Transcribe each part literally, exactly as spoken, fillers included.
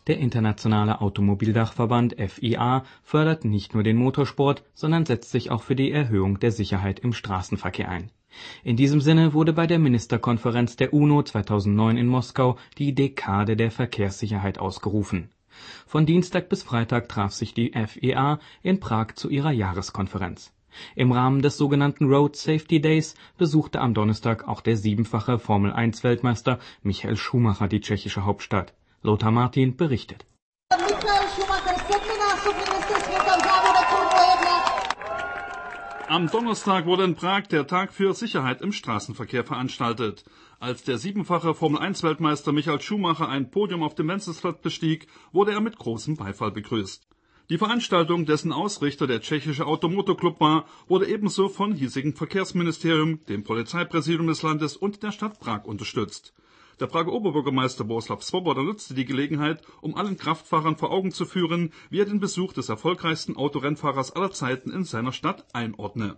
Der Internationale Automobildachverband F I A fördert nicht nur den Motorsport, sondern setzt sich auch für die Erhöhung der Sicherheit im Straßenverkehr ein. In diesem Sinne wurde bei der Ministerkonferenz der UNO zweitausendneun in Moskau die Dekade der Verkehrssicherheit ausgerufen. Von Dienstag bis Freitag traf sich die F I A in Prag zu ihrer Jahreskonferenz. Im Rahmen des sogenannten Road Safety Days besuchte am Donnerstag auch der siebenfache Formel eins Weltmeister Michael Schumacher die tschechische Hauptstadt. Lothar Martin berichtet. Am Donnerstag wurde in Prag der Tag für Sicherheit im Straßenverkehr veranstaltet. Als der siebenfache Formel eins Weltmeister Michael Schumacher ein Podium auf dem Wenzelsplatz bestieg, wurde er mit großem Beifall begrüßt. Die Veranstaltung, dessen Ausrichter der tschechische Automotor-Club war, wurde ebenso von hiesigen Verkehrsministerium, dem Polizeipräsidium des Landes und der Stadt Prag unterstützt. Der Prager Oberbürgermeister Bohuslav Svoboda nutzte die Gelegenheit, um allen Kraftfahrern vor Augen zu führen, wie er den Besuch des erfolgreichsten Autorennfahrers aller Zeiten in seiner Stadt einordne.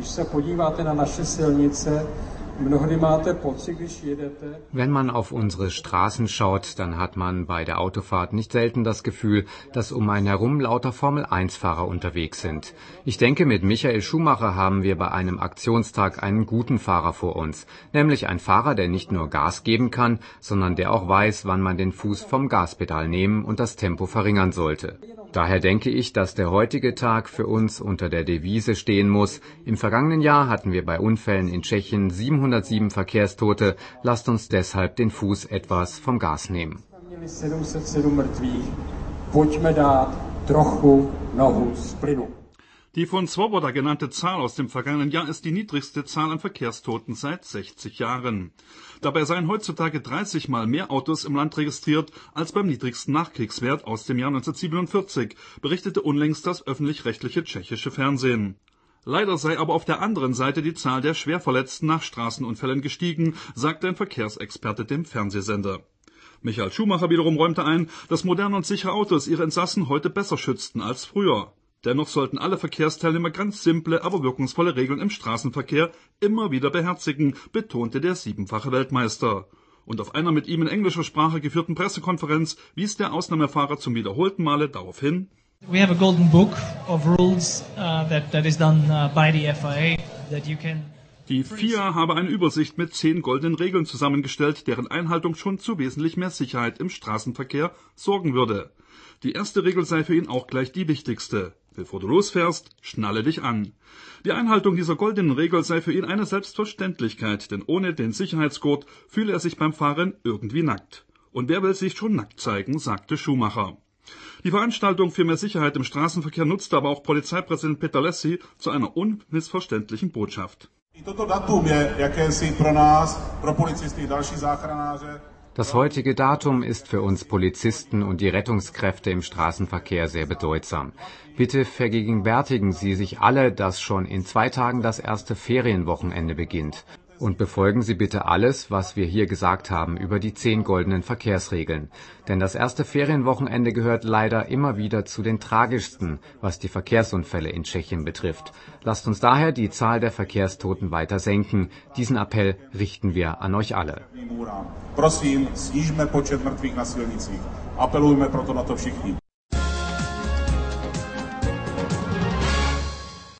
Wenn man auf unsere Straßen schaut, dann hat man bei der Autofahrt nicht selten das Gefühl, dass um einen herum lauter Formel eins Fahrer unterwegs sind. Ich denke, mit Michael Schumacher haben wir bei einem Aktionstag einen guten Fahrer vor uns, nämlich ein Fahrer, der nicht nur Gas geben kann, sondern der auch weiß, wann man den Fuß vom Gaspedal nehmen und das Tempo verringern sollte. Daher denke ich, dass der heutige Tag für uns unter der Devise stehen muss: Im vergangenen Jahr hatten wir bei Unfällen in Tschechien siebenhundertsieben Verkehrstote. Lasst uns deshalb den Fuß etwas vom Gas nehmen. Die von Svoboda genannte Zahl aus dem vergangenen Jahr ist die niedrigste Zahl an Verkehrstoten seit sechzig Jahren. Dabei seien heutzutage dreißig Mal mehr Autos im Land registriert als beim niedrigsten Nachkriegswert aus dem Jahr neunzehnhundertsiebenundvierzig, berichtete unlängst das öffentlich-rechtliche tschechische Fernsehen. Leider sei aber auf der anderen Seite die Zahl der Schwerverletzten nach Straßenunfällen gestiegen, sagte ein Verkehrsexperte dem Fernsehsender. Michael Schumacher wiederum räumte ein, dass moderne und sichere Autos ihre Insassen heute besser schützten als früher. Dennoch sollten alle Verkehrsteilnehmer ganz simple, aber wirkungsvolle Regeln im Straßenverkehr immer wieder beherzigen, betonte der siebenfache Weltmeister. Und auf einer mit ihm in englischer Sprache geführten Pressekonferenz wies der Ausnahmefahrer zum wiederholten Male darauf hin: We have a golden book of rules uh, that that is done uh, by the F I A that you can. Die F I A habe eine Übersicht mit zehn goldenen Regeln zusammengestellt, deren Einhaltung schon zu wesentlich mehr Sicherheit im Straßenverkehr sorgen würde. Die erste Regel sei für ihn auch gleich die wichtigste: Bevor du losfährst, schnalle dich an. Die Einhaltung dieser goldenen Regel sei für ihn eine Selbstverständlichkeit, denn ohne den Sicherheitsgurt fühle er sich beim Fahren irgendwie nackt. Und wer will sich schon nackt zeigen, sagte Schumacher. Die Veranstaltung für mehr Sicherheit im Straßenverkehr nutzte aber auch Polizeipräsident Peterlessi zu einer unmissverständlichen Botschaft. Das heutige Datum ist für uns Polizisten und die Rettungskräfte im Straßenverkehr sehr bedeutsam. Bitte vergegenwärtigen Sie sich alle, dass schon in zwei Tagen das erste Ferienwochenende beginnt. Und befolgen Sie bitte alles, was wir hier gesagt haben über die zehn goldenen Verkehrsregeln. Denn das erste Ferienwochenende gehört leider immer wieder zu den tragischsten, was die Verkehrsunfälle in Tschechien betrifft. Lasst uns daher die Zahl der Verkehrstoten weiter senken. Diesen Appell richten wir an euch alle. Prosím, snížme počet mrtvých na silnicích. Apelujme proto na to všichni.